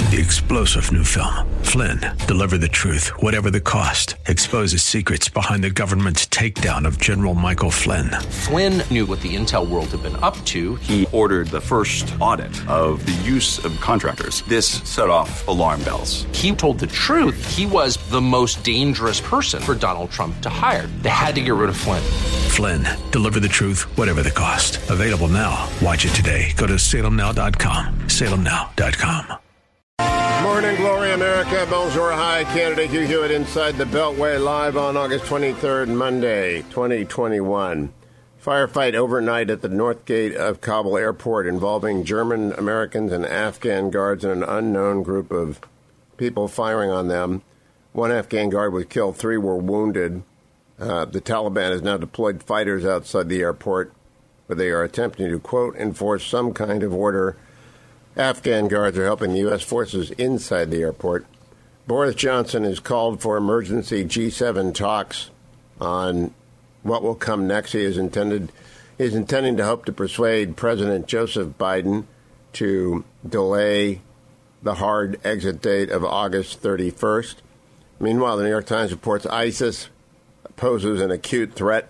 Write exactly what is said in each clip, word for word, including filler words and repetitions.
The explosive new film, Flynn, deliver the truth, whatever the cost, exposes secrets behind the government's takedown of General Michael Flynn. Flynn knew what the intel world had been up to. He ordered the first audit of the use of contractors. This set off alarm bells. He told the truth. He was the most dangerous person for Donald Trump to hire. They had to get rid of Flynn. Flynn, deliver the truth, whatever the cost. Available now. Watch it today. Go to salem now dot com. salem now dot com. Morning Glory, America. Bonjour, hi. Candidate Hugh Hewitt inside the Beltway live on August twenty-third, Monday, twenty twenty-one. Firefight overnight at the north gate of Kabul airport involving German Americans and Afghan guards and an unknown group of people firing on them. One Afghan guard was killed. Three were wounded. Uh, the Taliban has now deployed fighters outside the airport, where they are attempting to, quote, enforce some kind of order. Afghan guards are helping the U S forces inside the airport. Boris Johnson has called for emergency G seven talks on what will come next. He is intended he is intending to hope to persuade President Joseph Biden to delay the hard exit date of August thirty-first. Meanwhile, the New York Times reports ISIS poses an acute threat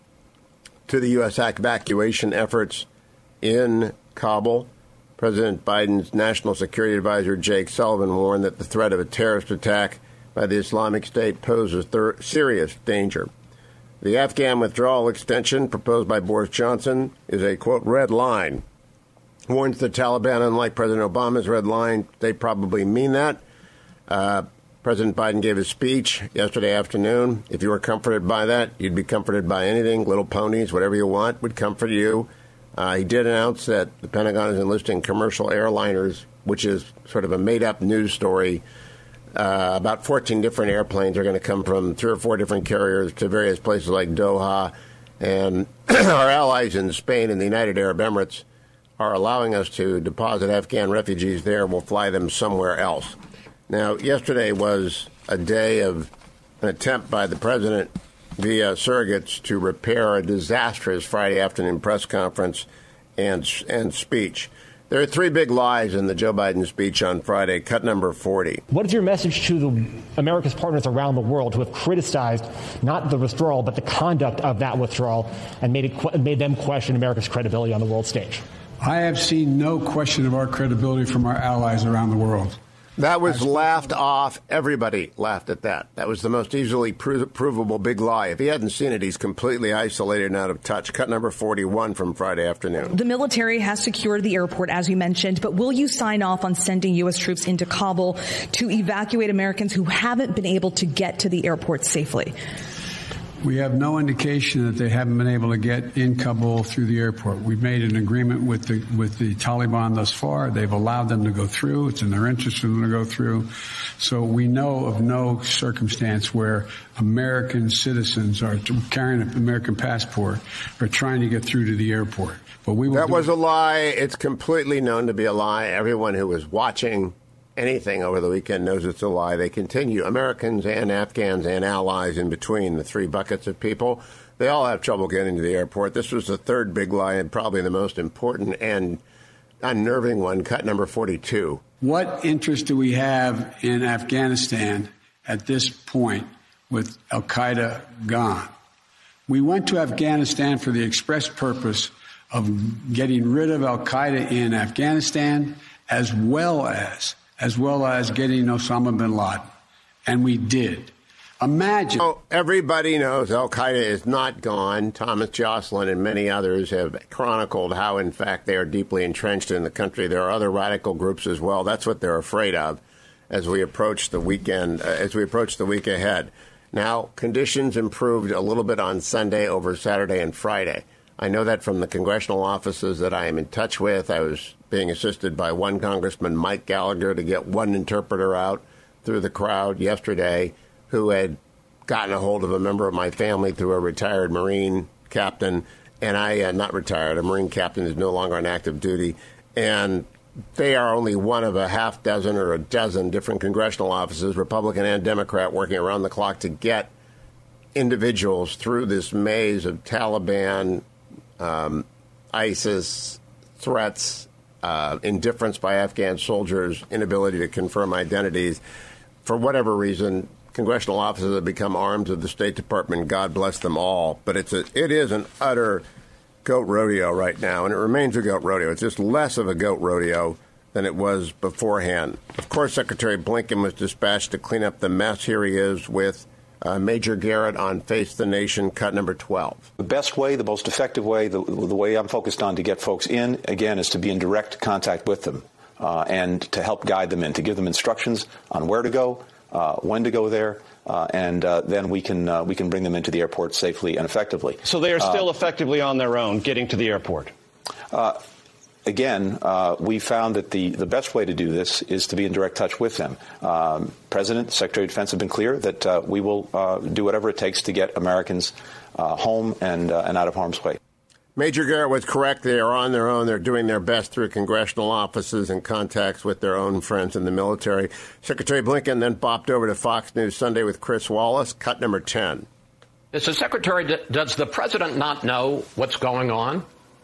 to the U S evacuation efforts in Kabul. President Biden's National Security Advisor Jake Sullivan warned that the threat of a terrorist attack by the Islamic State poses thir- serious danger. The Afghan withdrawal extension proposed by Boris Johnson is a, quote, red line. Warns the Taliban, unlike President Obama's red line, they probably mean that. Uh, President Biden gave a speech yesterday afternoon. If you were comforted by that, you'd be comforted by anything. Little ponies, whatever you want, would comfort you. Uh, he did announce that the Pentagon is enlisting commercial airliners, which is sort of a made-up news story. Uh, about fourteen different airplanes are going to come from three or four different carriers to various places like Doha. And our allies in Spain and the United Arab Emirates are allowing us to deposit Afghan refugees there. We'll fly them somewhere else. Now, yesterday was a day of an attempt by the president via surrogates to repair a disastrous Friday afternoon press conference and and speech. There are three big lies in the Joe Biden speech on Friday, cut number forty. What is your message to the America's partners around the world who have criticized not the withdrawal, but the conduct of that withdrawal and made, it, made them question America's credibility on the world stage? I have seen no question of our credibility from our allies around the world. That was laughed off. Everybody laughed at that. That was the most easily pro- provable big lie. If he hadn't seen it, he's completely isolated and out of touch. Cut number forty-one from Friday afternoon. The military has secured the airport, as you mentioned, but will you sign off on sending U S troops into Kabul to evacuate Americans who haven't been able to get to the airport safely? We have no indication that they haven't been able to get in Kabul through the airport. We've made an agreement with the with the Taliban thus far. They've allowed them to go through. It's in their interest for them to go through. So we know of no circumstance where American citizens are carrying an American passport are trying to get through to the airport. But we will that was it. a lie. It's completely known to be a lie. Everyone who was watching anything over the weekend knows it's a lie. They continue, Americans and Afghans and allies in between, the three buckets of people, they all have trouble getting to the airport. This was the third big lie and probably the most important and unnerving one, cut number forty-two. What interest do we have in Afghanistan at this point with al-Qaeda gone? We went to Afghanistan for the express purpose of getting rid of al-Qaeda in Afghanistan as well as as well as getting Osama bin Laden. And we did. Imagine. Oh, everybody knows al-Qaeda is not gone. Thomas Jocelyn and many others have chronicled how, in fact, they are deeply entrenched in the country. There are other radical groups as well. That's what they're afraid of as we approach the weekend, uh, as we approach the week ahead. Now, conditions improved a little bit on Sunday over Saturday and Friday. I know that from the congressional offices that I am in touch with. I was being assisted by one Congressman, Mike Gallagher, to get one interpreter out through the crowd yesterday who had gotten a hold of a member of my family through a retired Marine captain. And I, uh, not retired, a Marine captain is no longer on active duty. And they are only one of a half dozen or a dozen different congressional offices, Republican and Democrat, working around the clock to get individuals through this maze of Taliban, um, ISIS threats uh, indifference by Afghan soldiers, inability to confirm identities. For whatever reason, congressional officers have become arms of the State Department. God bless them all. But it's a, it is an utter goat rodeo right now, and it remains a goat rodeo. It's just less of a goat rodeo than it was beforehand. Of course, Secretary Blinken was dispatched to clean up the mess. Here he is with uh, Major Garrett on Face the Nation, cut number twelve. The best way, the most effective way, the, the way I'm focused on to get folks in, again, is to be in direct contact with them uh, and to help guide them in, to give them instructions on where to go, uh, when to go there. Uh, and uh, then we can uh, we can bring them into the airport safely and effectively. So they are still uh, effectively on their own getting to the airport? Uh, again, uh, we found that the, the best way to do this is to be in direct touch with them. Um, President, Secretary of Defense have been clear that uh, we will uh, do whatever it takes to get Americans uh, home and, uh, and out of harm's way. Major Garrett was correct. They are on their own. They're doing their best through congressional offices and contacts with their own friends in the military. Secretary Blinken then bopped over to Fox News Sunday with Chris Wallace, cut number ten. Mister Secretary, does the president not know what's going on?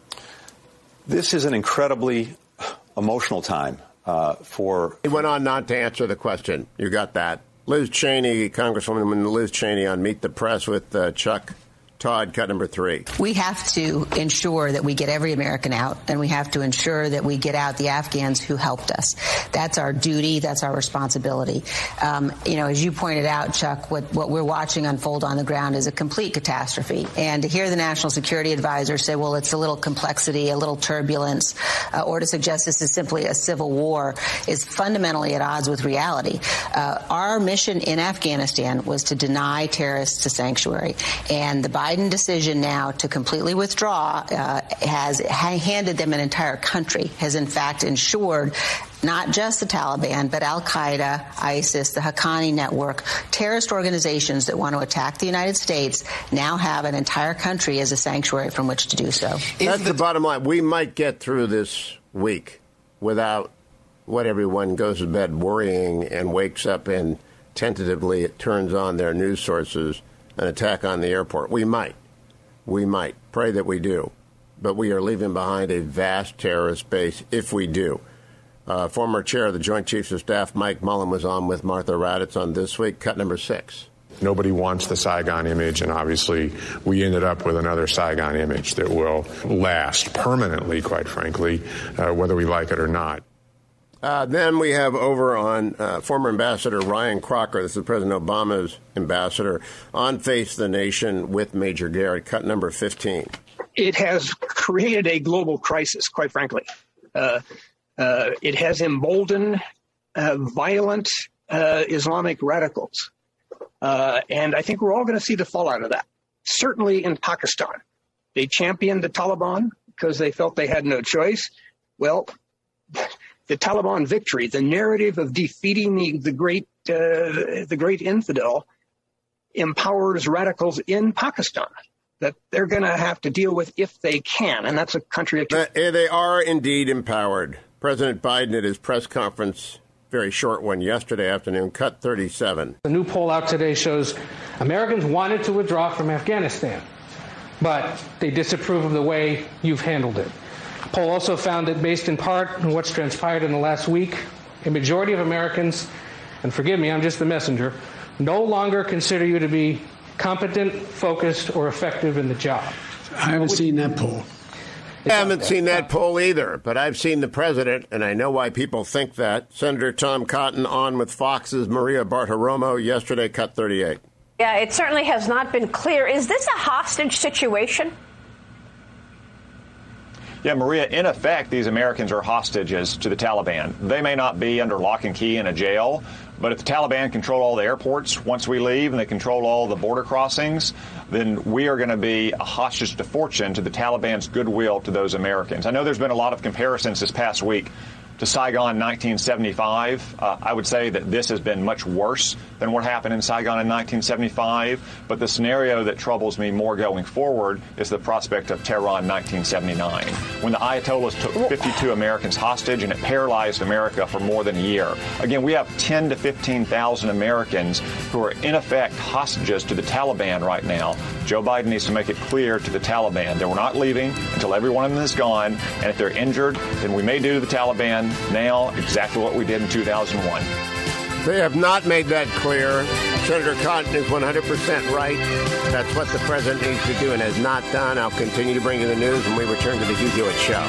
This is an incredibly emotional time uh, for... He went on not to answer the question. You got that. Liz Cheney, Congresswoman Liz Cheney on Meet the Press with uh, Chuck Todd, cut number three. We have to ensure that we get every American out, and we have to ensure that we get out the Afghans who helped us. That's our duty. That's our responsibility. Um, you know, as you pointed out, Chuck, what, what we're watching unfold on the ground is a complete catastrophe. And to hear the National Security Advisor say, well, it's a little complexity, a little turbulence, uh, or to suggest this is simply a civil war is fundamentally at odds with reality. Uh, our mission in Afghanistan was to deny terrorists a sanctuary. And the Biden Biden decision now to completely withdraw uh, has ha- handed them an entire country, has in fact ensured not just the Taliban, but al-Qaeda, ISIS, the Haqqani network, terrorist organizations that want to attack the United States now have an entire country as a sanctuary from which to do so. That's the bottom line. We might get through this week without what everyone goes to bed worrying and wakes up and tentatively it turns on their news sources an attack on the airport. We might. We might. Pray that we do. But we are leaving behind a vast terrorist base if we do. Uh, former chair of the Joint Chiefs of Staff, Mike Mullen, was on with Martha Raddatz on This Week, cut number six. Nobody wants the Saigon image, and obviously we ended up with another Saigon image that will last permanently, quite frankly, uh, whether we like it or not. Uh, then we have over on uh, former Ambassador Ryan Crocker, this is President Obama's ambassador, on Face the Nation with Major Garrett, cut number fifteen. It has created a global crisis, quite frankly. Uh, uh, it has emboldened uh, violent uh, Islamic radicals. Uh, and I think we're all going to see the fallout of that. Certainly in Pakistan. They championed the Taliban because they felt they had no choice. Well, the Taliban victory, the narrative of defeating the, the great uh, the great infidel, empowers radicals in Pakistan that they're going to have to deal with if they can, and that's a country that uh, they are indeed empowered. President Biden at his press conference, very short one yesterday afternoon, cut thirty-seven. The new poll out today shows Americans wanted to withdraw from Afghanistan, but they disapprove of the way you've handled it. The poll also found that based in part on what's transpired in the last week, a majority of Americans, and forgive me, I'm just the messenger, no longer consider you to be competent, focused, or effective in the job. I haven't seen that poll. I haven't seen that poll either, but I've seen the president, and I know why people think that. Senator Tom Cotton on with Fox's Maria Bartiromo yesterday, cut thirty-eight. Yeah, it certainly has not been clear. Is this a hostage situation? Yeah, Maria, in effect, these Americans are hostages to the Taliban. They may not be under lock and key in a jail, but if the Taliban control all the airports once we leave and they control all the border crossings, then we are going to be a hostage to fortune to the Taliban's goodwill to those Americans. I know there's been a lot of comparisons this past week to Saigon in nineteen seventy-five, uh, I would say that this has been much worse than what happened in Saigon in nineteen seventy-five. But the scenario that troubles me more going forward is the prospect of Tehran nineteen seventy-nine, when the Ayatollahs took fifty-two Americans hostage and it paralyzed America for more than a year. Again, we have ten to fifteen thousand Americans who are in effect hostages to the Taliban right now. Joe Biden needs to make it clear to the Taliban that we're not leaving until every one of them is gone, and if they're injured, then we may do to the Taliban now exactly what we did in two thousand one. They have not made that clear. Senator Cotton is one hundred percent right. That's what the president needs to do and has not done. I'll continue to bring you the news when we return to the Hugh Hewitt Show.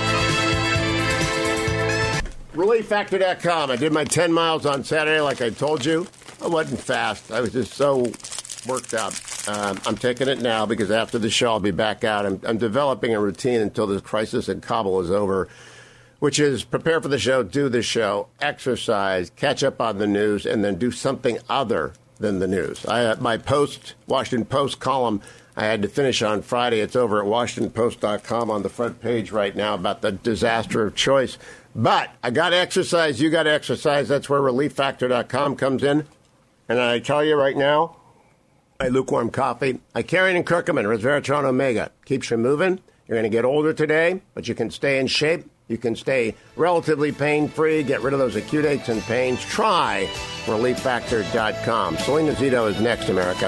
Relief Factor dot com. I did my ten miles on Saturday like I told you. I wasn't fast. I was just so worked up. Um, I'm taking it now because after the show I'll be back out. I'm, I'm developing a routine until this crisis in Kabul is over, which is prepare for the show, do the show, exercise, catch up on the news, and then do something other than the news. I uh, my Post, Washington Post column I had to finish on Friday. It's over at Washington Post dot com on the front page right now about the disaster of choice. But I got to exercise. You got to exercise. That's where Relief Factor dot com comes in. And I tell you right now, my lukewarm coffee, Icarian and Curcumin, resveratrol Omega, keeps you moving. You're going to get older today, but you can stay in shape. You can stay relatively pain-free, get rid of those acute aches and pains. Try Relief Factor dot com. Selena Zito is next, America.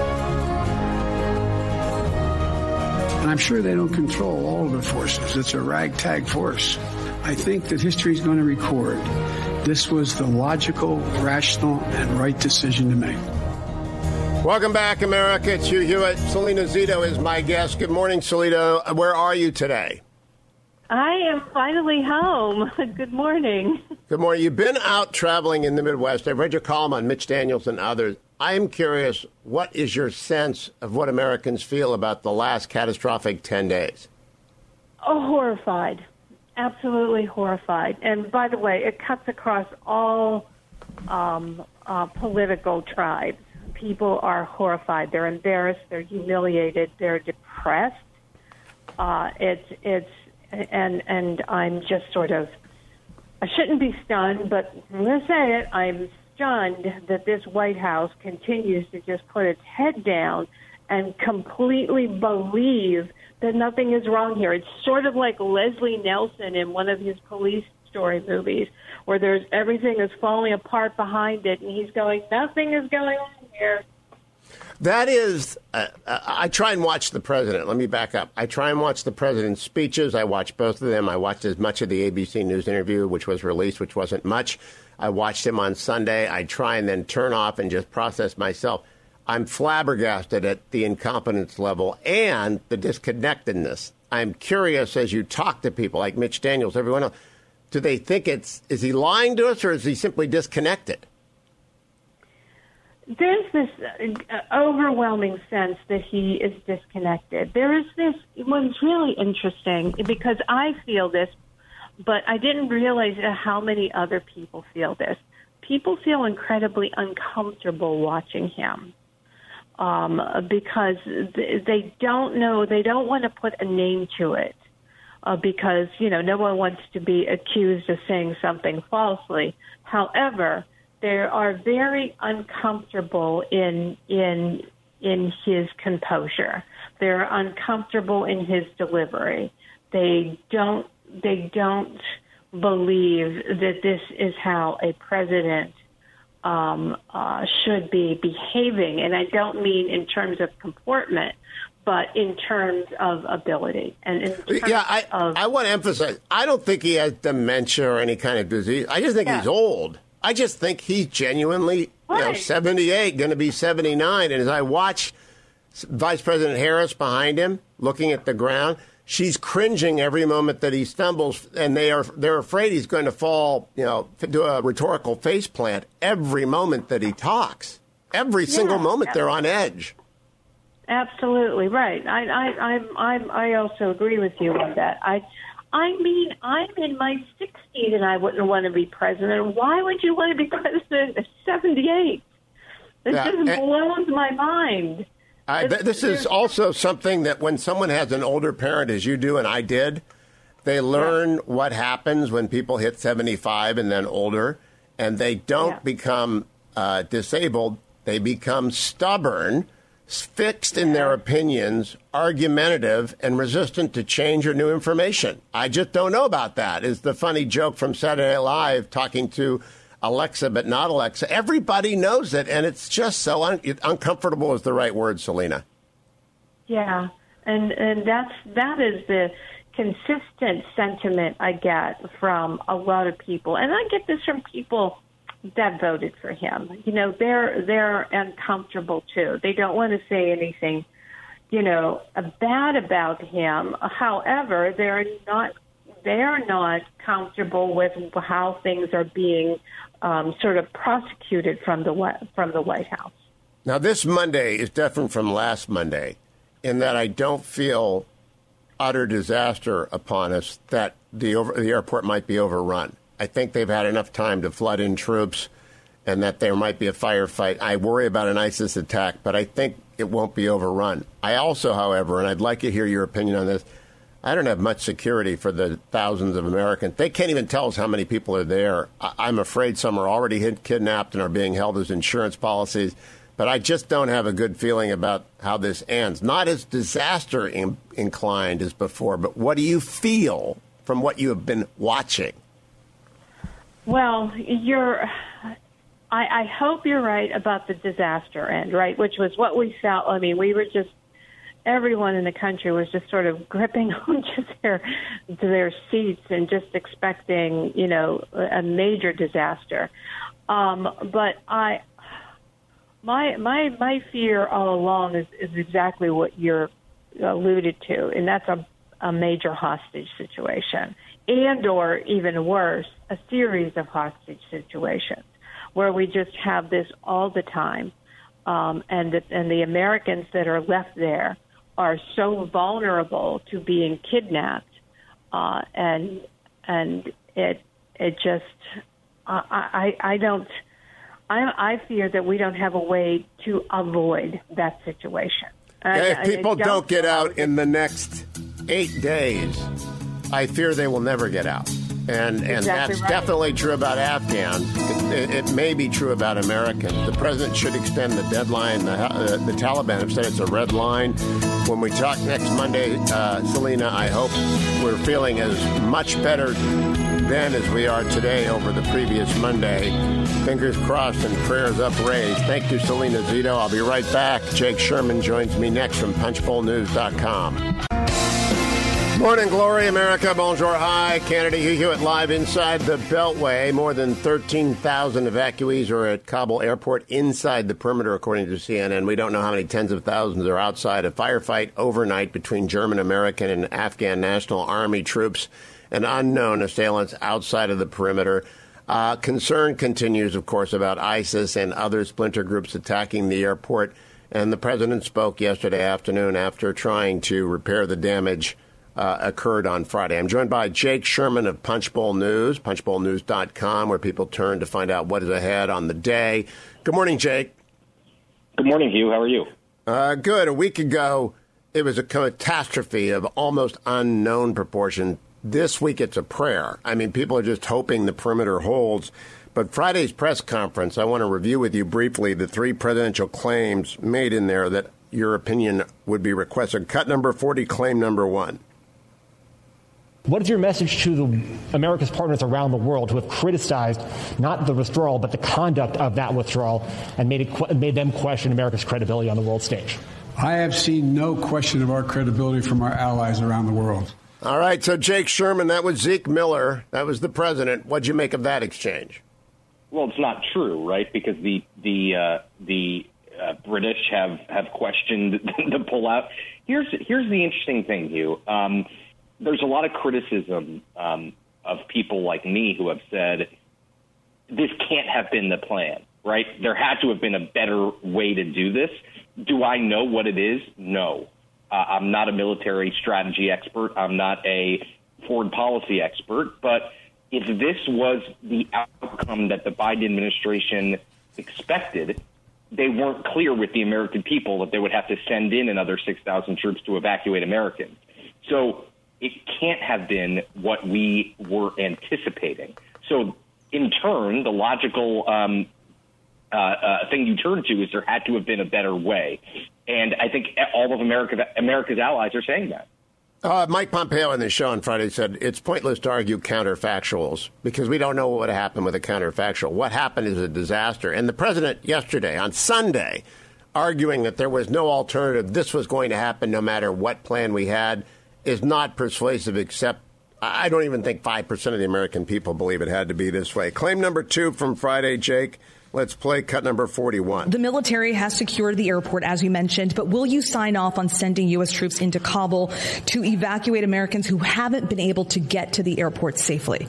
And I'm sure they don't control all of the forces. It's a ragtag force. I think that history is going to record this was the logical, rational, and right decision to make. Welcome back, America. It's Hugh Hewitt. Selena Zito is my guest. Good morning, Selena. Where are you today? I am finally home. Good morning. Good morning. You've been out traveling in the Midwest. I've read your column on Mitch Daniels and others. I am curious, what is your sense of what Americans feel about the last catastrophic ten days? Oh, horrified. Absolutely horrified. And by the way, it cuts across all um, uh, political tribes. People are horrified. They're embarrassed. They're humiliated. They're depressed. Uh, it's it's and and I'm just sort of, I shouldn't be stunned, but I'm going to say it. I'm stunned that this White House continues to just put its head down and completely believe that nothing is wrong here. It's sort of like Leslie Nelson in one of his police story movies, where there's everything is falling apart behind it, and he's going, nothing is going on here. That is, uh, I try and watch the president. Let me back up. I try and watch the president's speeches. I watch both of them. I watched as much of the A B C News interview, which was released, which wasn't much. I watched him on Sunday. I try and then turn off and just process myself. I'm flabbergasted at the incompetence level and the disconnectedness. I'm curious as you talk to people like Mitch Daniels, everyone else, do they think it's, is he lying to us or is he simply disconnected? There's this uh, overwhelming sense that he is disconnected. There is this, what's really interesting, because I feel this, but I didn't realize how many other people feel this. People feel incredibly uncomfortable watching him um, because they don't know, they don't want to put a name to it uh, because, you know, no one wants to be accused of saying something falsely. However, they are very uncomfortable in in in his composure. They're uncomfortable in his delivery. They don't they don't believe that this is how a president um, uh, should be behaving. And I don't mean in terms of comportment, but in terms of ability. And in terms yeah, I, of, I want to emphasize, I don't think he has dementia or any kind of disease. I just think yeah. he's old. I just think he's genuinely, right. you know, seventy-eight, going to be seventy-nine. And as I watch Vice President Harris behind him, looking at the ground, she's cringing every moment that he stumbles, and they are they're afraid he's going to fall, you know, do a rhetorical faceplant every moment that he talks. Every single yeah, moment they're on edge. Absolutely right. I I I'm, I'm I also agree with you on that. I. I mean, I'm in my sixties and I wouldn't want to be president. Why would you want to be president at seventy-eight? This yeah, just blows my mind. I, this is also something that when someone has an older parent, as you do and I did, They learn yeah. what happens when people hit seventy-five and then older, and they don't yeah. become uh, disabled. They become stubborn, fixed in their opinions, argumentative, and resistant to change or new information. I just don't know about that, is the funny joke from Saturday Night Live talking to Alexa, but not Alexa. Everybody knows it, and it's just so un- uncomfortable is the right word, Selena. Yeah, and, and that's, that is the consistent sentiment I get from a lot of people. And I get this from people that voted for him. You know, they're they're uncomfortable too. They don't want to say anything, you know, bad about him. However, they're not they're not comfortable with how things are being um, sort of prosecuted from the from the White House. Now, this Monday is different from last Monday in that I don't feel utter disaster upon us that the over, the airport might be overrun. I think they've had enough time to flood in troops and that there might be a firefight. I worry about an ISIS attack, but I think it won't be overrun. I also, however, and I'd like to hear your opinion on this, I don't have much security for the thousands of Americans. They can't even tell us how many people are there. I- I'm afraid some are already hit, kidnapped and are being held as insurance policies. But I just don't have a good feeling about how this ends. Not as disaster in- inclined as before, but what do you feel from what you have been watching? Well, you're. I, I hope you're right about the disaster end, right? Which was what we felt. I mean, we were just. Everyone in the country was just sort of gripping onto their to their seats and just expecting, you know, a major disaster. Um, but I. My my my fear all along is, is exactly what you're alluded to, and that's a, a major hostage situation, and or even worse, a series of hostage situations where we just have this all the time, um, and the, and the Americans that are left there are so vulnerable to being kidnapped, uh, and and it it just I I, I don't. I, I fear that we don't have a way to avoid that situation. Yeah, if people don't, don't get out in the next eight days, I fear they will never get out. And and exactly that's right. Definitely true about Afghans. It, it, it may be true about Americans. The president should extend the deadline. The, uh, the Taliban have said it's a red line. When we talk next Monday, uh, Selena, I hope we're feeling as much better then as we are today over the previous Monday. Fingers crossed and prayers upraised. Thank you, Selena Zito. I'll be right back. Jake Sherman joins me next from punch bowl news dot com. Morning glory, America. Bonjour, hi. Canada, Hugh Hewitt live inside the Beltway. More than thirteen thousand evacuees are at Kabul airport inside the perimeter, according to C N N. We don't know how many tens of thousands are outside. A firefight overnight between German, American, and Afghan National Army troops and unknown assailants outside of the perimeter. Uh, concern continues, of course, about ISIS and other splinter groups attacking the airport. And the president spoke yesterday afternoon after trying to repair the damage uh, occurred on Friday. I'm joined by Jake Sherman of Punchbowl News, punch bowl news dot com, where people turn to find out what is ahead on the day. Good morning, Jake. Good morning, Hugh. How are you? Uh, good. A week ago, it was a catastrophe of almost unknown proportion. This week, it's a prayer. I mean, people are just hoping the perimeter holds. But Friday's press conference, I want to review with you briefly the three presidential claims made in there that your opinion would be requested. Cut number forty, claim number one. What is your message to the America's partners around the world who have criticized not the withdrawal, but the conduct of that withdrawal and made, it, made them question America's credibility on the world stage? I have seen no question of our credibility from our allies around the world. All right, so Jake Sherman, that was Zeke Miller. That was the president. What'd you make of that exchange? Well, it's not true, right? Because the the uh, the uh, British have, have questioned the pullout. Here's here's the interesting thing, Hugh. Um, there's a lot of criticism um, of people like me who have said this can't have been the plan, right? There had to have been a better way to do this. Do I know what it is? No. Uh, I'm not a military strategy expert. I'm not a foreign policy expert. But if this was the outcome that the Biden administration expected, they weren't clear with the American people that they would have to send in another six thousand troops to evacuate Americans. So it can't have been what we were anticipating. So, in turn, the logical um, uh, uh, thing you turn to is there had to have been a better way. And I think all of America, America's allies are saying that. Uh, Mike Pompeo on the show on Friday said it's pointless to argue counterfactuals because we don't know what would happen with a counterfactual. What happened is a disaster. And the president yesterday, on Sunday, arguing that there was no alternative, this was going to happen no matter what plan we had, is not persuasive, except I don't even think five percent of the American people believe it had to be this way. Claim number two from Friday, Jake. Let's play cut number forty-one. The military has secured the airport, as you mentioned, but will you sign off on sending U S troops into Kabul to evacuate Americans who haven't been able to get to the airport safely?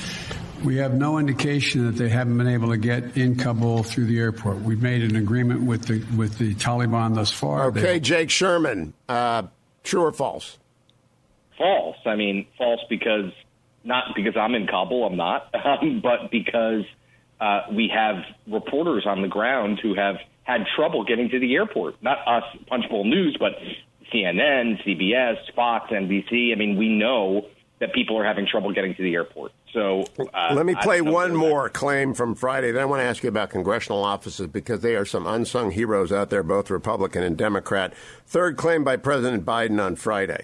We have no indication that they haven't been able to get in Kabul through the airport. We've made an agreement with the with the Taliban thus far. Okay, they- Jake Sherman, uh, true or false? False. I mean, false because not because I'm in Kabul, I'm not, um, but because uh, we have reporters on the ground who have had trouble getting to the airport. Not us, Punchbowl News, but C N N, C B S, Fox, N B C. I mean, we know that people are having trouble getting to the airport. So uh, let me play one more claim from Friday. Then I want to ask you about congressional offices because they are some unsung heroes out there, both Republican and Democrat. Third claim by President Biden on Friday.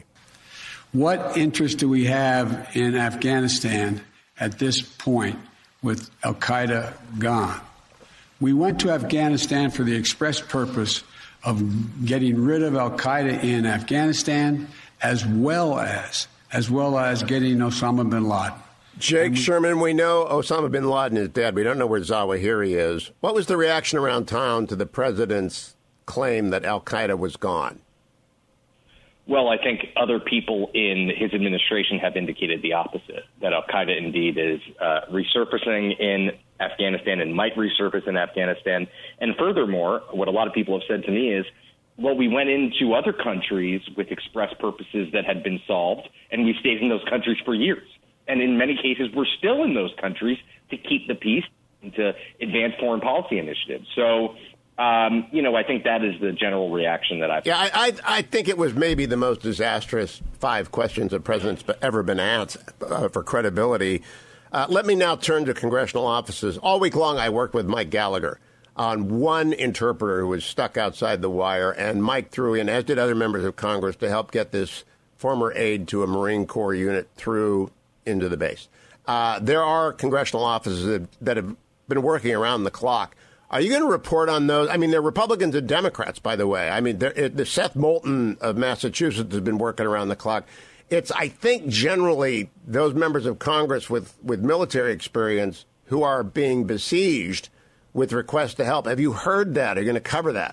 What interest do we have in Afghanistan at this point with al-Qaeda gone? We went to Afghanistan for the express purpose of getting rid of al-Qaeda in Afghanistan, as well as as well as getting Osama bin Laden. Jake we, Sherman, we know Osama bin Laden is dead. We don't know where Zawahiri is. What was the reaction around town to the president's claim that al-Qaeda was gone? Well, I think other people in his administration have indicated the opposite, that al-Qaeda indeed is uh, resurfacing in Afghanistan and might resurface in Afghanistan. And furthermore, what a lot of people have said to me is, well, we went into other countries with express purposes that had been solved, and we stayed in those countries for years. And in many cases, we're still in those countries to keep the peace and to advance foreign policy initiatives. So, um, you know, I think that is the general reaction that I've. Yeah, I, I, I think it was maybe the most disastrous five questions a president's ever been asked uh, for credibility. Uh, let me now turn to congressional offices. All week long, I worked with Mike Gallagher on one interpreter who was stuck outside the wire, and Mike threw in, as did other members of Congress, to help get this former aide to a Marine Corps unit through into the base. Uh, there are congressional offices that, that have been working around the clock. Are you going to report on those? I mean, they're Republicans and Democrats, by the way. I mean, the Seth Moulton of Massachusetts has been working around the clock. It's, I think, generally those members of Congress with, with military experience who are being besieged with requests to help. Have you heard that? Are you going to cover that?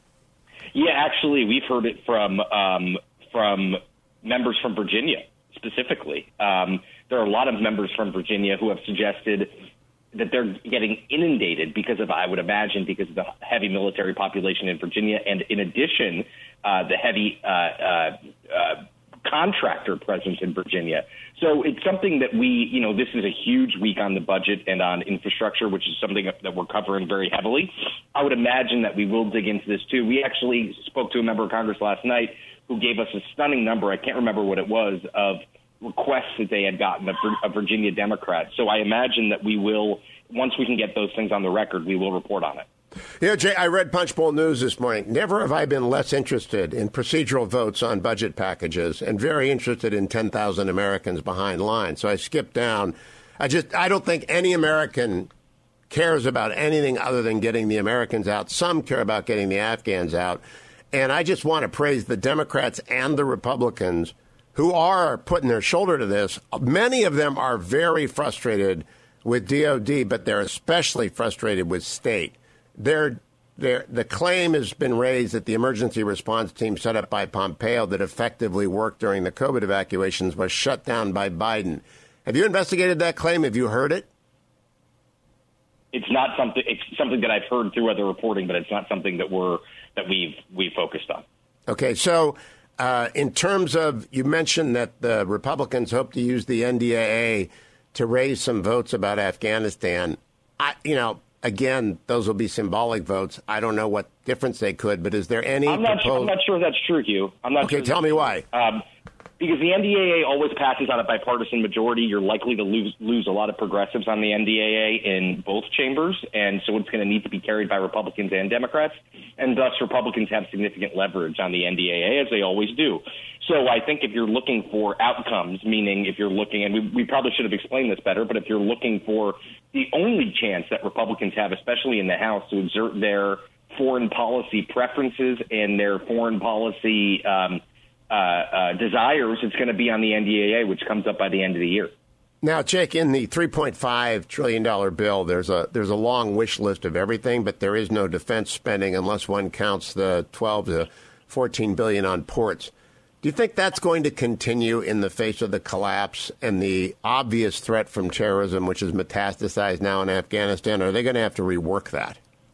Yeah, actually, we've heard it from um, from members from Virginia specifically. Um, there are a lot of members from Virginia who have suggested that they're getting inundated because of, I would imagine, because of the heavy military population in Virginia, and in addition, uh, the heavy uh, uh, uh, contractor presence in Virginia. So it's something that we, you know, this is a huge week on the budget and on infrastructure, which is something that we're covering very heavily. I would imagine that we will dig into this too. We actually spoke to a member of Congress last night who gave us a stunning number, I can't remember what it was, of requests that they had gotten of Virginia Democrats. So I imagine that we will, once we can get those things on the record, we will report on it. You know, Jay, I read Punchbowl News this morning. Never have I been less interested in procedural votes on budget packages and very interested in ten thousand Americans behind lines. So I skipped down. I just, I don't think any American cares about anything other than getting the Americans out. Some care about getting the Afghans out. And I just want to praise the Democrats and the Republicans who are putting their shoulder to this. Many of them are very frustrated with D O D, but they're especially frustrated with state. They're, they're, the claim has been raised that the emergency response team set up by Pompeo that effectively worked during the COVID evacuations was shut down by Biden. Have you investigated that claim? Have you heard it? It's not something. It's something that I've heard through other reporting, but it's not something that we're that we've we focused on. Okay, so uh, in terms of, you mentioned that the Republicans hope to use the N D A A to raise some votes about Afghanistan. I, you know. Again, those will be symbolic votes. I don't know what difference they could, but is there any I'm not, proposed... I'm not sure that's true, Hugh. I'm not okay, sure tell me why. Um, because the N D A A always passes on a bipartisan majority. You're likely to lose lose a lot of progressives on the N D A A in both chambers, and so it's going to need to be carried by Republicans and Democrats, and thus Republicans have significant leverage on the N D A A, as they always do. So I think if you're looking for outcomes, meaning if you're looking, and we, we probably should have explained this better, but if you're looking for the only chance that Republicans have, especially in the House, to exert their foreign policy preferences and their foreign policy um, uh, uh, desires, it's going to be on the N D A A, which comes up by the end of the year. Now, Jake, in the three point five trillion dollars bill, there's a there's a long wish list of everything, but there is no defense spending unless one counts the twelve to fourteen billion on ports. Do you think that's going to continue in the face of the collapse and the obvious threat from terrorism, which is metastasized now in Afghanistan? Are they going to have to rework that?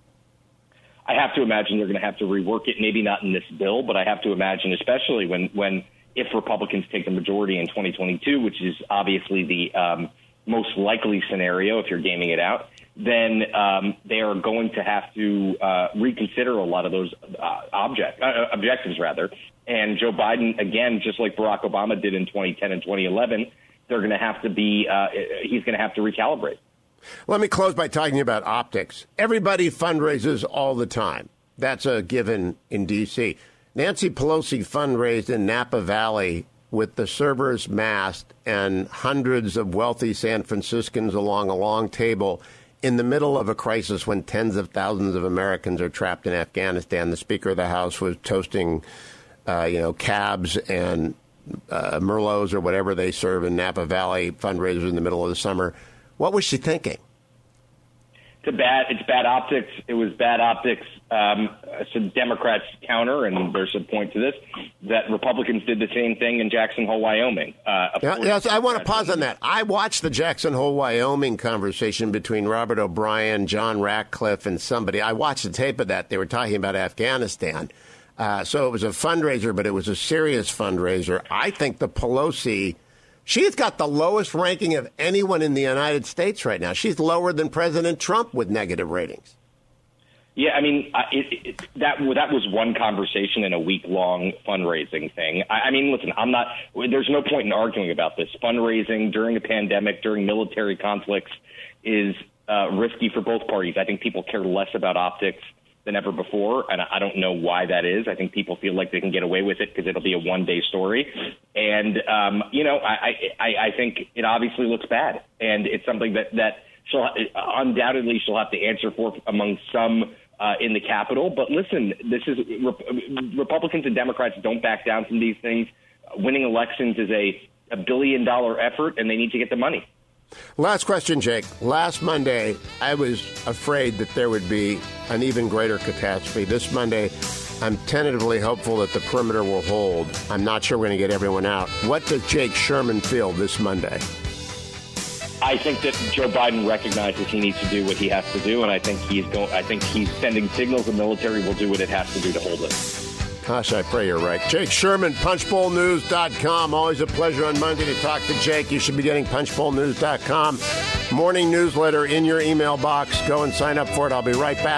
I have to imagine they're going to have to rework it, maybe not in this bill, but I have to imagine, especially when, when if Republicans take the majority in twenty twenty-two, which is obviously the um, most likely scenario if you're gaming it out, then um, they are going to have to uh, reconsider a lot of those uh, object, uh, objectives, rather. And Joe Biden, again, just like Barack Obama did in twenty ten and twenty eleven, they're going to have to be, uh, he's going to have to recalibrate. Let me close by talking about optics. Everybody fundraises all the time. That's a given in D C. Nancy Pelosi fundraised in Napa Valley with the servers masked and hundreds of wealthy San Franciscans along a long table in the middle of a crisis when tens of thousands of Americans are trapped in Afghanistan. The Speaker of the House was toasting, uh, you know, cabs and uh, Merlots or whatever they serve in Napa Valley fundraisers in the middle of the summer. What was she thinking? It's a bad. It's bad optics. It was bad optics. Um, so Democrats counter, and there's a point to this, that Republicans did the same thing in Jackson Hole, Wyoming. Uh, yeah, yes, I want to pause on that. I watched the Jackson Hole, Wyoming conversation between Robert O'Brien, John Ratcliffe, and somebody. I watched the tape of that. They were talking about Afghanistan. Uh, so it was a fundraiser, but it was a serious fundraiser. I think the Pelosi... She's got the lowest ranking of anyone in the United States right now. She's lower than President Trump with negative ratings. Yeah, I mean, it, it, that that was one conversation in a week-long fundraising thing. I, I mean, listen, I'm not. There's no point in arguing about this. Fundraising during a pandemic, during military conflicts, is uh, risky for both parties. I think people care less about optics than ever before, and I don't know why that is. I think people feel like they can get away with it because it'll be a one-day story. And, um, you know, I, I, I think it obviously looks bad, and it's something that, that she'll undoubtedly she'll have to answer for among some uh, in the Capitol. But listen, this is Republicans and Democrats don't back down from these things. Winning elections is a, a billion-dollar effort, and they need to get the money. Last question, Jake. Last Monday, I was afraid that there would be an even greater catastrophe. This Monday, I'm tentatively hopeful that the perimeter will hold. I'm not sure we're going to get everyone out. What does Jake Sherman feel this Monday? I think that Joe Biden recognizes he needs to do what he has to do, and I think he's going. I think he's sending signals the military will do what it has to do to hold it. Gosh, I pray you're right. Jake Sherman, punch bowl news dot com. Always a pleasure on Monday to talk to Jake. You should be getting punch bowl news dot com. Morning newsletter in your email box. Go and sign up for it. I'll be right back.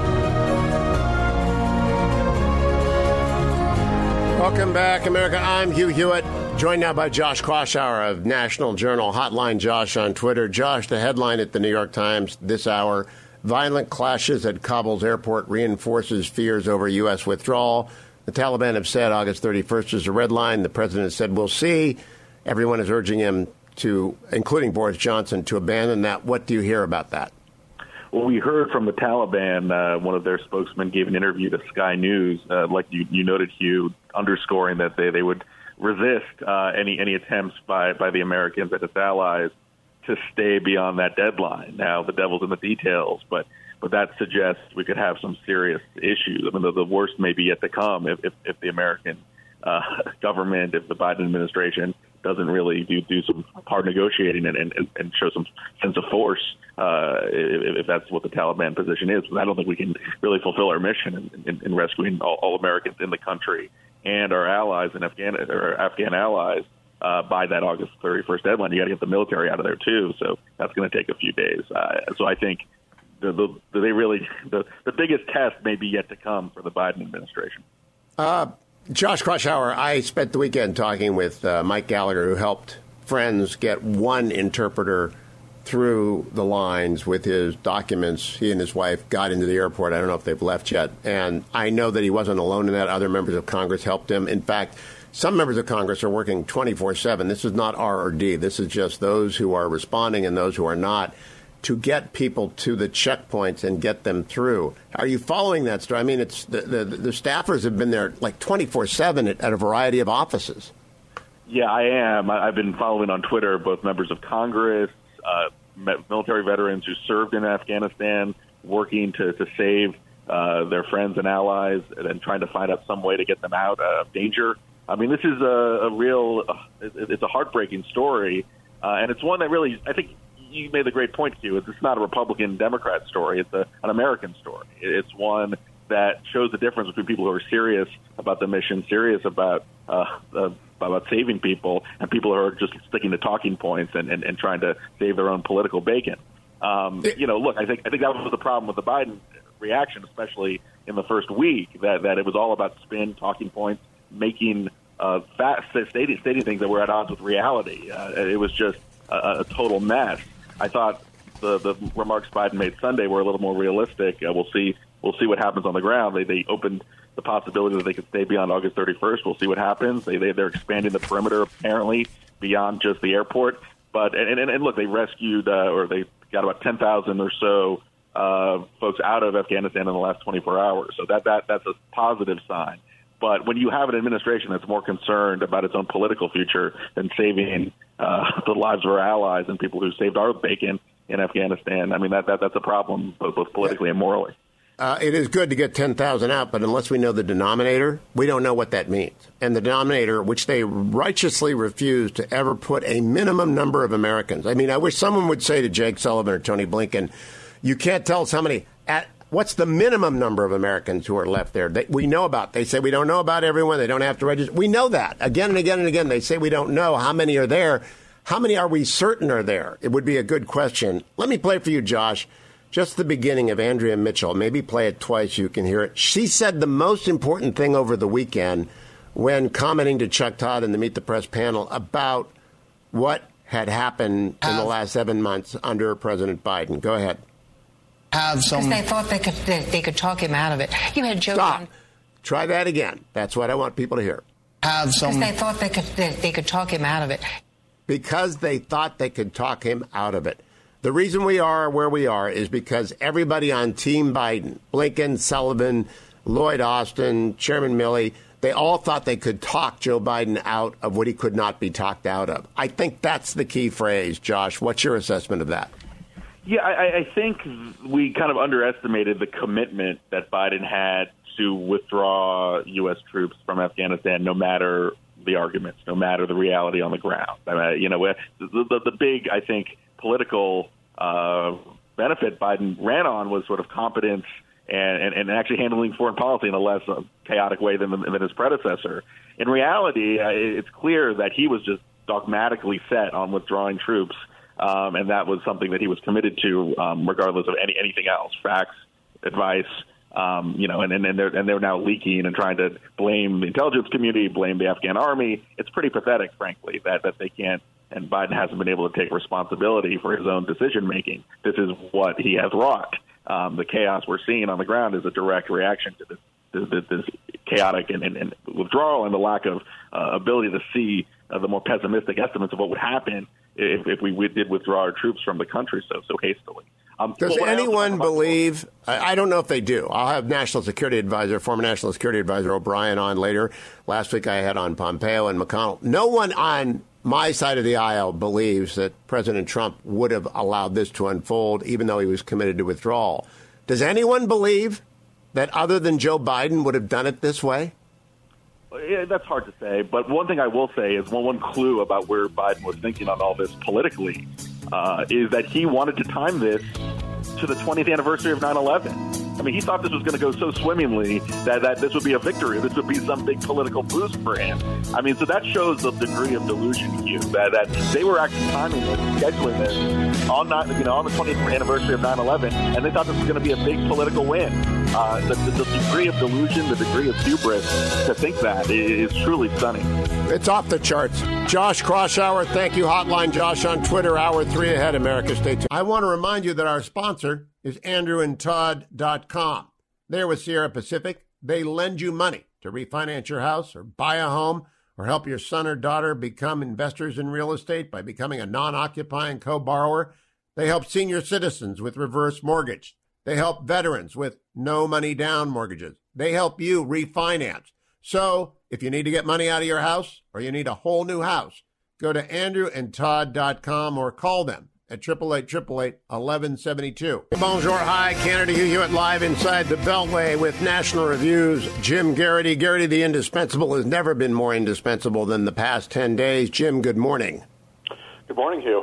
Welcome back, America. I'm Hugh Hewitt, joined now by Josh Quashauer of National Journal. Hotline Josh on Twitter. Josh, the headline at the New York Times this hour: violent clashes at Kabul's airport reinforces fears over U S withdrawal. The Taliban have said August thirty-first is a red line. The president said, we'll see. Everyone is urging him to, including Boris Johnson, to abandon that. What do you hear about that? Well, we heard from the Taliban. Uh, one of their spokesmen gave an interview to Sky News, uh, like you, you noted, Hugh, underscoring that they, they would resist uh, any any attempts by, by the Americans and its allies to stay beyond that deadline. Now, the devil's in the details, but but that suggests we could have some serious issues. I mean, the, the worst may be yet to come if, if, if the American uh, government, if the Biden administration doesn't really do, do some hard negotiating and, and, and show some sense of force, uh, if, if that's what the Taliban position is. I don't think we can really fulfill our mission in, in, in rescuing all, all Americans in the country and our allies and Afghan, or Afghan allies uh, by that August thirty-first deadline. You got to get the military out of there, too, so that's going to take a few days. Uh, so I think the, the, they really the, the biggest test may be yet to come for the Biden administration. Uh Josh Kraushaar, I spent the weekend talking with uh, Mike Gallagher, who helped friends get one interpreter through the lines with his documents. He and his wife got into the airport. I don't know if they've left yet. And I know that he wasn't alone in that. Other members of Congress helped him. In fact, some members of Congress are working twenty-four seven. This is not R or D. This is just those who are responding and those who are not, to get people to the checkpoints and get them through. Are you following that story? I mean, it's the, the, the staffers have been there like twenty-four seven at, at a variety of offices. Yeah, I am. I've been following on Twitter both members of Congress, uh, military veterans who served in Afghanistan, working to, to save uh, their friends and allies and trying to find out some way to get them out of danger. I mean, this is a, a real, uh, it's a heartbreaking story, uh, and it's one that really, I think you made a great point, Q. It's not a Republican-Democrat story. It's a, an American story. It's one that shows the difference between people who are serious about the mission, serious about uh, uh, about saving people, and people who are just sticking to talking points and, and, and trying to save their own political bacon. Um, you know, look, I think I think that was the problem with the Biden reaction, especially in the first week, that, that it was all about spin, talking points, making uh, fast, stating, stating things that were at odds with reality. Uh, it was just a, a total mess. I thought the, the remarks Biden made Sunday were a little more realistic. Uh, we'll see. We'll see what happens on the ground. They they opened the possibility that they could stay beyond August thirty-first. We'll see what happens. They, they they're expanding the perimeter apparently beyond just the airport. But and and, and look, they rescued uh, or they got about ten thousand or so uh, folks out of Afghanistan in the last twenty-four hours. So that that that's a positive sign. But when you have an administration that's more concerned about its own political future than saving uh, the lives of our allies and people who saved our bacon in Afghanistan, I mean, that, that that's a problem both, both politically and morally. Uh, it is good to get ten thousand out, but unless we know the denominator, we don't know what that means. And the denominator, which they righteously refuse to ever put a minimum number of Americans. I mean, I wish someone would say to Jake Sullivan or Tony Blinken, you can't tell us how many, at, what's the minimum number of Americans who are left there that we know about? They say we don't know about everyone. They don't have to register. We know that. Again and again and again, they say we don't know how many are there. How many are we certain are there? It would be a good question. Let me play for you, Josh. Just the beginning of Andrea Mitchell. Maybe play it twice. You can hear it. She said the most important thing over the weekend when commenting to Chuck Todd in the Meet the Press panel about what had happened in the last seven months under President Biden. Go ahead. Have some. Because they thought they could they, they could talk him out of it. You had Joe. Stop. Try that again. That's what I want people to hear. Have some. Because they thought they could they, they could talk him out of it. Because they thought they could talk him out of it. The reason we are where we are is because everybody on Team Biden, Blinken, Sullivan, Lloyd Austin, Chairman Milley, they all thought they could talk Joe Biden out of what he could not be talked out of. I think that's the key phrase. Josh, what's your assessment of that? Yeah, I, I think we kind of underestimated the commitment that Biden had to withdraw U S troops from Afghanistan, no matter the arguments, no matter the reality on the ground. I mean, you know, the, the, the big, I think, political uh, benefit Biden ran on was sort of competence and, and, and actually handling foreign policy in a less uh, chaotic way than, than his predecessor. In reality, uh, it's clear that he was just dogmatically set on withdrawing troops, um, and that was something that he was committed to, um, regardless of any anything else, facts, advice. Um, you know, and, and, and, they're, and they're now leaking and trying to blame the intelligence community, blame the Afghan army. It's pretty pathetic, frankly, that, that they can't, and Biden hasn't been able to take responsibility for his own decision-making. This is what he has wrought. Um, the chaos we're seeing on the ground is a direct reaction to this, this, this chaotic and, and, and withdrawal and the lack of uh, ability to see uh, the more pessimistic estimates of what would happen if, if we did withdraw our troops from the country so so hastily. Um, Does well, anyone believe, I, I don't know if they do. I'll have National Security Advisor, former National Security Advisor O'Brien on later. Last week I had on Pompeo and McConnell. No one on my side of the aisle believes that President Trump would have allowed this to unfold, even though he was committed to withdrawal. Does anyone believe that other than Joe Biden would have done it this way? Yeah, that's hard to say. But one thing I will say is one, one clue about where Biden was thinking on all this politically uh, is that he wanted to time this to the twentieth anniversary of nine eleven. I mean, he thought this was going to go so swimmingly that, that this would be a victory. This would be some big political boost for him. I mean, so that shows the degree of delusion here, that, that they were actually timing this, scheduling this on, not, you know, on the twentieth anniversary of nine eleven, and they thought this was going to be a big political win. Uh, the, the, the degree of delusion, the degree of hubris to think that is truly stunning. It's off the charts. Josh Kraushaar, thank you. Hotline Josh on Twitter, hour three ahead, America. Stay tuned. I want to remind you that our sponsor is andrew and todd dot com. They're with Sierra Pacific. They lend you money to refinance your house or buy a home or help your son or daughter become investors in real estate by becoming a non-occupying co-borrower. They help senior citizens with reverse mortgage. They help veterans with no money down mortgages. They help you refinance. So if you need to get money out of your house or you need a whole new house, go to andrew and todd dot com or call them at eight eight eight, eight eight eight, eleven seventy-two. Bonjour, hi, Canada Hugh Hewitt live inside the Beltway with National Review's Jim Garrity. Garrity, the indispensable, has never been more indispensable than the past ten days. Jim, good morning. Good morning, Hugh.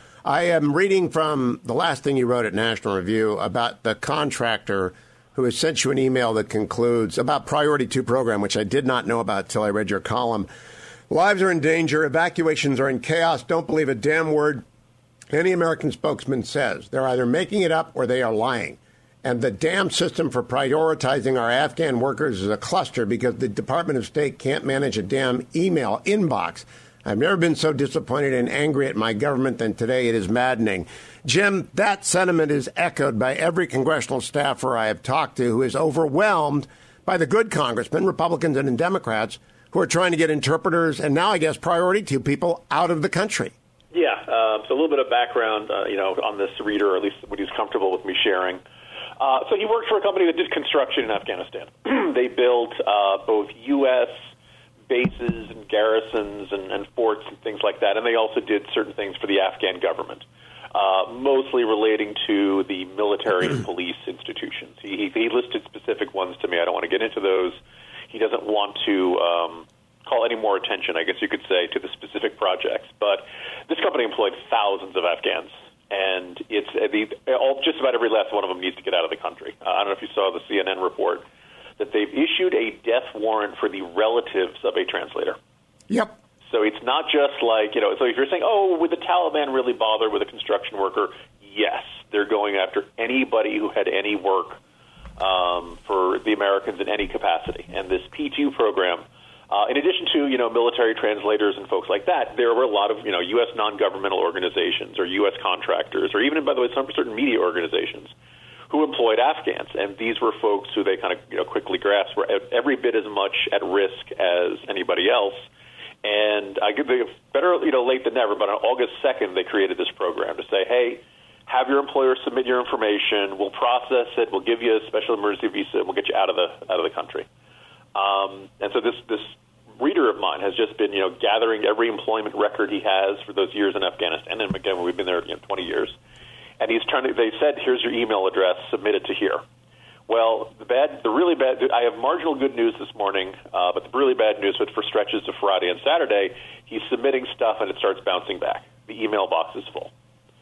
I am reading from the last thing you wrote at National Review about the contractor who has sent you an email that concludes about Priority two program, which I did not know about till I read your column. Lives are in danger. Evacuations are in chaos. Don't believe a damn word any American spokesman says. They're either making it up or they are lying. And the damn system for prioritizing our Afghan workers is a cluster because the Department of State can't manage a damn email inbox. I've never been so disappointed and angry at my government than today. It is maddening. Jim, that sentiment is echoed by every congressional staffer I have talked to who is overwhelmed by the good congressmen, Republicans and Democrats, who are trying to get interpreters and now, I guess, Priority two people out of the country. Yeah, uh, so a little bit of background, uh, you know, on this reader, or at least what he's comfortable with me sharing. Uh, so he worked for a company that did construction in Afghanistan. They built uh, both U S bases and garrisons and, and forts and things like that, and they also did certain things for the Afghan government, uh, mostly relating to the military and police institutions. He, he, he listed specific ones to me. I don't want to get into those. He doesn't want to um, call any more attention, I guess you could say, to the specific projects. But this company employed thousands of Afghans, and it's uh, the, all, just about every last one of them needs to get out of the country. Uh, I don't know if you saw the C N N report that they've issued a death warrant for the relatives of a translator. Yep. So it's not just like, you know, so if you're saying, oh, would the Taliban really bother with a construction worker? Yes, they're going after anybody who had any work um, for the Americans in any capacity. And this P two program, uh, in addition to, you know, military translators and folks like that, there were a lot of, you know, U S non-governmental organizations or U S contractors or even, by the way, some certain media organizations who employed Afghans, and these were folks who they kind of, you know, quickly grasped were every bit as much at risk as anybody else. And I give the better, you know, late than never. But on August second, they created this program to say, hey, have your employer submit your information. We'll process it. We'll give you a special emergency visa, and we'll get you out of the out of the country. Um, and so this this reader of mine has just been, you know, gathering every employment record he has for those years in Afghanistan. And again, we've been there, you know, twenty years. And he's trying to, they said, here's your email address, submit it to here. Well, the bad, the really bad, I have marginal good news this morning, uh, but the really bad news was for stretches of Friday and Saturday, he's submitting stuff and it starts bouncing back. The email box is full.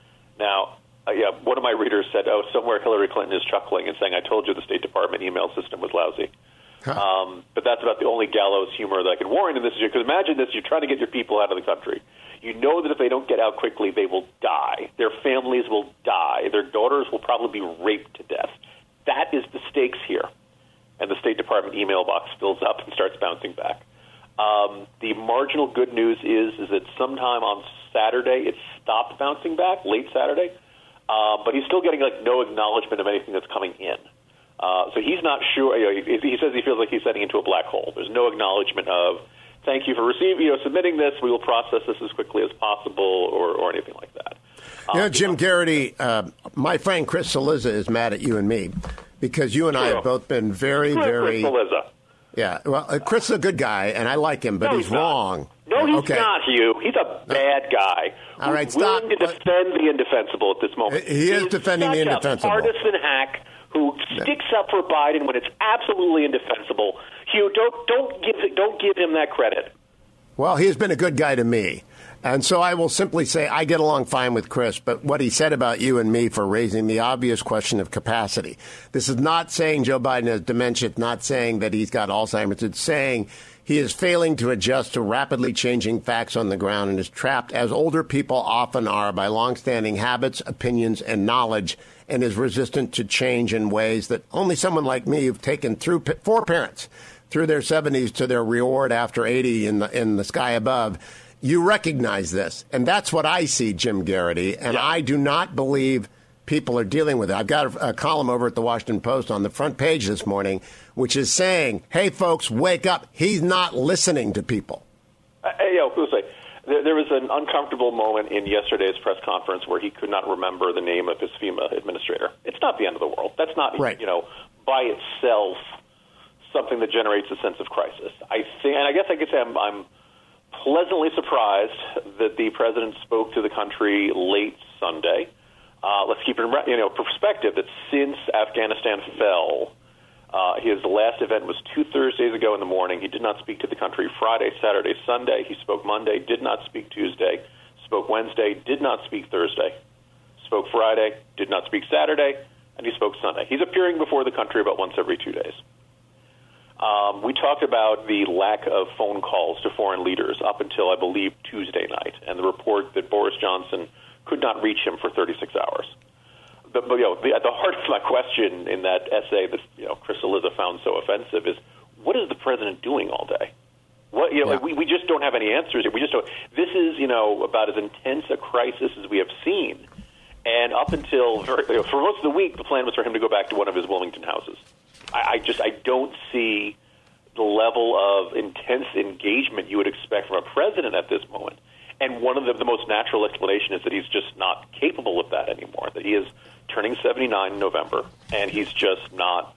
Now, uh, yeah, one of my readers said, oh, somewhere Hillary Clinton is chuckling and saying, I told you the State Department email system was lousy. Huh. Um, but that's about the only gallows humor that I can warn in this, because imagine this, you're trying to get your people out of the country. You know that if they don't get out quickly, they will die. Their families will die. Their daughters will probably be raped to death. That is the stakes here. And the State Department email box fills up and starts bouncing back. Um, the marginal good news is, is that sometime on Saturday it stopped bouncing back, late Saturday, uh, but he's still getting like no acknowledgement of anything that's coming in. Uh, so he's not sure. You know, he, he says he feels like he's heading into a black hole. There's no acknowledgement of, thank you for receiving, you know, submitting this. We will process this as quickly as possible, or, or anything like that. Um, you know, Jim Garrity, uh, my friend Chris Cillizza is mad at you and me because you and I have both been very, Chris very. Cillizza. Yeah, well, uh, Chris is a good guy, and I like him, but no, he's, he's wrong. No, he's okay. not, Hugh. He's a bad guy. All right, who's stop. willing to defend the indefensible at this moment. He is He's defending the indefensible. A partisan hack who sticks up for Biden when it's absolutely indefensible. Hugh, don't don't give don't give him that credit. Well, he has been a good guy to me. And so I will simply say I get along fine with Chris, but what he said about you and me for raising the obvious question of capacity. This is not saying Joe Biden has dementia. It's not saying that he's got Alzheimer's. It's saying he is failing to adjust to rapidly changing facts on the ground and is trapped, as older people often are, by longstanding habits, opinions, and knowledge, and is resistant to change in ways that only someone like me, who've taken through four parents through their seventies to their reward after eighty in the in the sky above. You recognize this, and that's what I see, Jim Garrity, and yeah. I do not believe people are dealing with it. I've got a, a column over at the Washington Post on the front page this morning, which is saying, hey, folks, wake up. He's not listening to people. Uh, yeah, I was say, there, there was an uncomfortable moment in yesterday's press conference where he could not remember the name of his FEMA administrator. It's not the end of the world. That's not, right. you know, by itself something that generates a sense of crisis. I think, and I guess I could say I'm, I'm pleasantly surprised that the president spoke to the country late Sunday. Uh, let's keep it in you know, perspective that since Afghanistan fell, uh, his last event was two Thursdays ago in the morning. He did not speak to the country Friday, Saturday, Sunday. He spoke Monday, did not speak Tuesday, spoke Wednesday, did not speak Thursday, spoke Friday, did not speak Saturday, and he spoke Sunday. He's appearing before the country about once every two days. Um, we talked about the lack of phone calls to foreign leaders up until, I believe, Tuesday night, and the report that Boris Johnson could not reach him for thirty-six hours. But, but you know, the, at the heart of my question in that essay that you know Chris Cillizza found so offensive is, what is the president doing all day? What you know, yeah. we, we just don't have any answers. We just don't. This is you know about as intense a crisis as we have seen, and up until very, you know, for most of the week, the plan was for him to go back to one of his Wilmington houses. I just I don't see the level of intense engagement you would expect from a president at this moment. And one of the, the most natural explanation is that he's just not capable of that anymore, that he is turning seventy-nine in November, and he's just not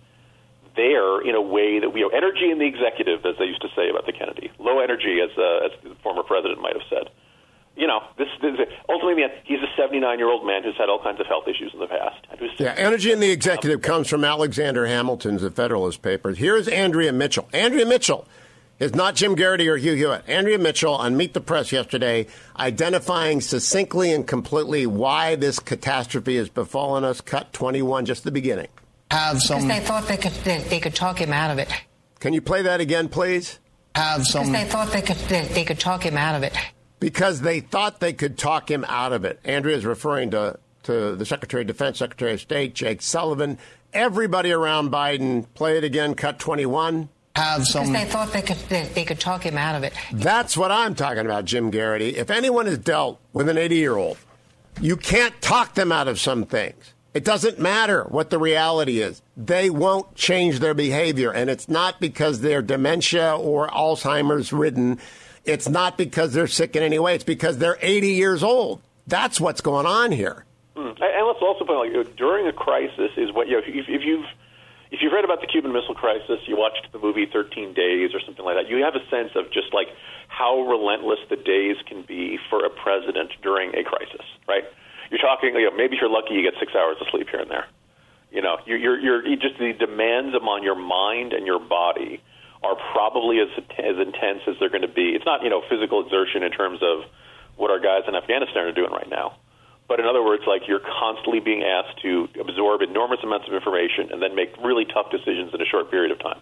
there in a way that we have energy in the executive, as they used to say about the Kennedy. Low energy, as, uh, as the former president might have said. You know, this, this ultimately, he's a seventy-nine-year-old man who's had all kinds of health issues in the past. Yeah, energy in the executive comes from Alexander Hamilton's The Federalist Papers. Here's Andrea Mitchell. Andrea Mitchell is not Jim Garrity or Hugh Hewitt. Andrea Mitchell on Meet the Press yesterday, identifying succinctly and completely why this catastrophe has befallen us. Cut twenty-one, just the beginning. Have some. Because they thought they could they, they could talk him out of it. Can you play that again, please? Have some. Because they thought they could they, they could talk him out of it. Because they thought they could talk him out of it. Andrea is referring to, to the Secretary of Defense, Secretary of State, Jake Sullivan, everybody around Biden. Play it again, cut twenty-one. Have some. Because they thought they could they, they could talk him out of it. That's what I'm talking about, Jim Garrity. If anyone has dealt with an eighty-year-old, you can't talk them out of some things. It doesn't matter what the reality is. They won't change their behavior, and it's not because they're dementia or Alzheimer's ridden. It's not because they're sick in any way. It's because they're eighty years old. That's what's going on here. Mm. And let's also point out, like, you know, during a crisis is what, you know, if, if you've if you've read about the Cuban Missile Crisis, you watched the movie thirteen days or something like that, you have a sense of just like how relentless the days can be for a president during a crisis, right? You're talking, you know, maybe if you're lucky, you get six hours of sleep here and there. You know, you're, you're, you're just the demands upon your mind and your body are probably as as intense as they're going to be. It's not, you know, physical exertion in terms of what our guys in Afghanistan are doing right now. But in other words, like, you're constantly being asked to absorb enormous amounts of information and then make really tough decisions in a short period of time.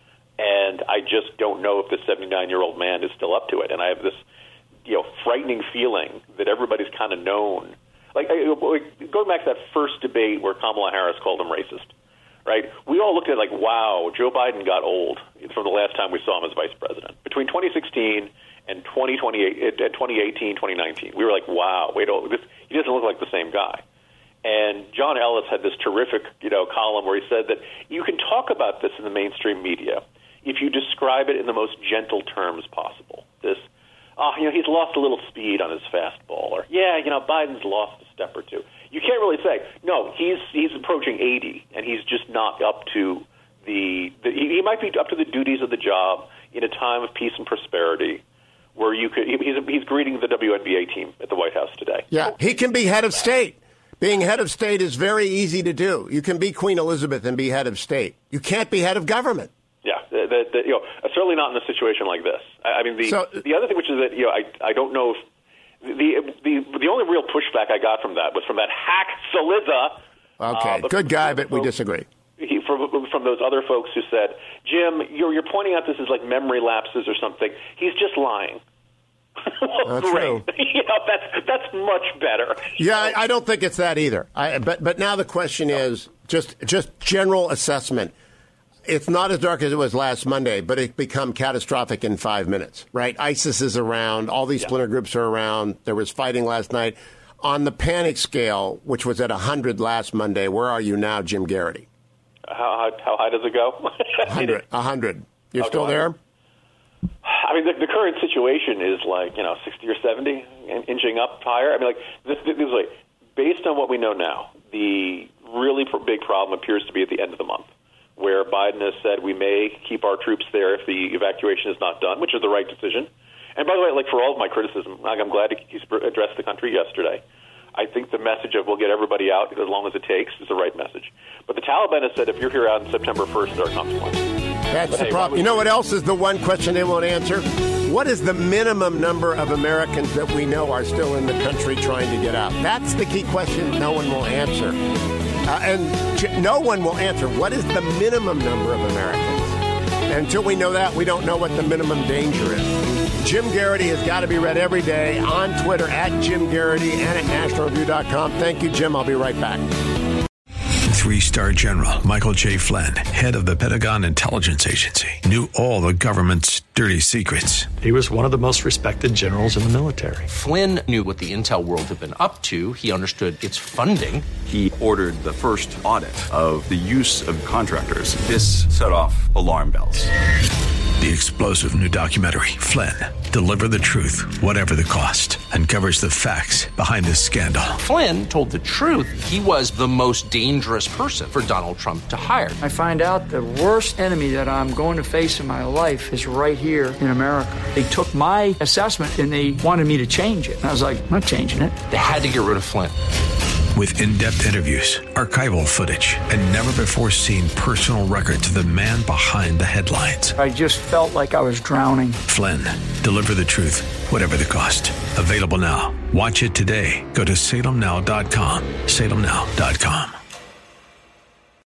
And I just don't know if this seventy-nine-year-old man is still up to it. And I have this, you know, frightening feeling that everybody's kind of known. Like, going back to that first debate where Kamala Harris called him racist. Right? We all looked at it like, wow, Joe Biden got old from the last time we saw him as vice president. Between twenty sixteen and twenty eighteen, twenty nineteen, we were like, wow, wait, oh, this, he doesn't look like the same guy. And John Ellis had this terrific, you know, column where he said that you can talk about this in the mainstream media if you describe it in the most gentle terms possible. This, oh, you know, he's lost a little speed on his fastball, or, yeah, you know, Biden's lost a step or two. You can't really say, no, he's he's approaching eighty, and he's just not up to the, the he, he might be up to the duties of the job in a time of peace and prosperity where you could, he's, he's greeting the W N B A team at the White House today. Yeah, he can be head of state. Being head of state is very easy to do. You can be Queen Elizabeth and be head of state. You can't be head of government. Yeah, that, that, you know, certainly not in a situation like this. I, I mean, the So- the other thing, which is that you know, I I don't know if the the the only real pushback I got from that was from that hack Saliza. Okay, uh, but good from guy, those but we folks- disagree. He, from, from those other folks who said, Jim, you're, you're pointing out this is like memory lapses or something. He's just lying. Well, That's great. true. You know, that's that's much better. Yeah, I, I don't think it's that either. I, but but now the question is just just general assessment. It's not as dark as it was last Monday, but it become catastrophic in five minutes, right? ISIS is around. All these splinter groups are around. There was fighting last night. On the panic scale, which was at one hundred last Monday, where are you now, Jim Garrity? How, how, how high does it go? one hundred. one hundred. You're Okay, still there? I mean, the, the current situation is like, you know, sixty or seventy, in, inching up higher. I mean, like, this, this is like, based on what we know now, the really pr- big problem appears to be at the end of the month, where Biden has said we may keep our troops there if the evacuation is not done, which is the right decision. And by the way, like, for all of my criticism, like, I'm glad he addressed the country yesterday. I think the message of we'll get everybody out as long as it takes is the right message. But the Taliban has said if you're here out on September first, there are consequences. That's But the hey, problem. You know what else is the one question they won't answer? What is the minimum number of Americans that we know are still in the country trying to get out? That's the key question no one will answer. Uh, and j- no one will answer. What is the minimum number of Americans? And until we know that, we don't know what the minimum danger is. Jim Garrity has got to be read every day on Twitter at Jim Garrity and at National Review dot com. Thank you, Jim. I'll be right back. Three-star General Michael J. Flynn, head of the Pentagon Intelligence Agency, knew all the government's dirty secrets. He was one of the most respected generals in the military. Flynn knew what the intel world had been up to. He understood its funding. He ordered the first audit of the use of contractors. This set off alarm bells. The explosive new documentary, Flynn, Deliver the Truth, Whatever the Cost, uncovers the facts behind this scandal. Flynn told the truth. He was the most dangerous person for Donald Trump to hire. I find out the worst enemy that I'm going to face in my life is right here in America. They took my assessment and they wanted me to change it. And I was like, I'm not changing it. They had to get rid of Flynn. With in-depth interviews, archival footage, and never-before-seen personal records of the man behind the headlines. I just felt like I was drowning. Flynn, Deliver the Truth, Whatever the Cost. Available now. Watch it today. Go to Salem Now dot com. Salem Now dot com.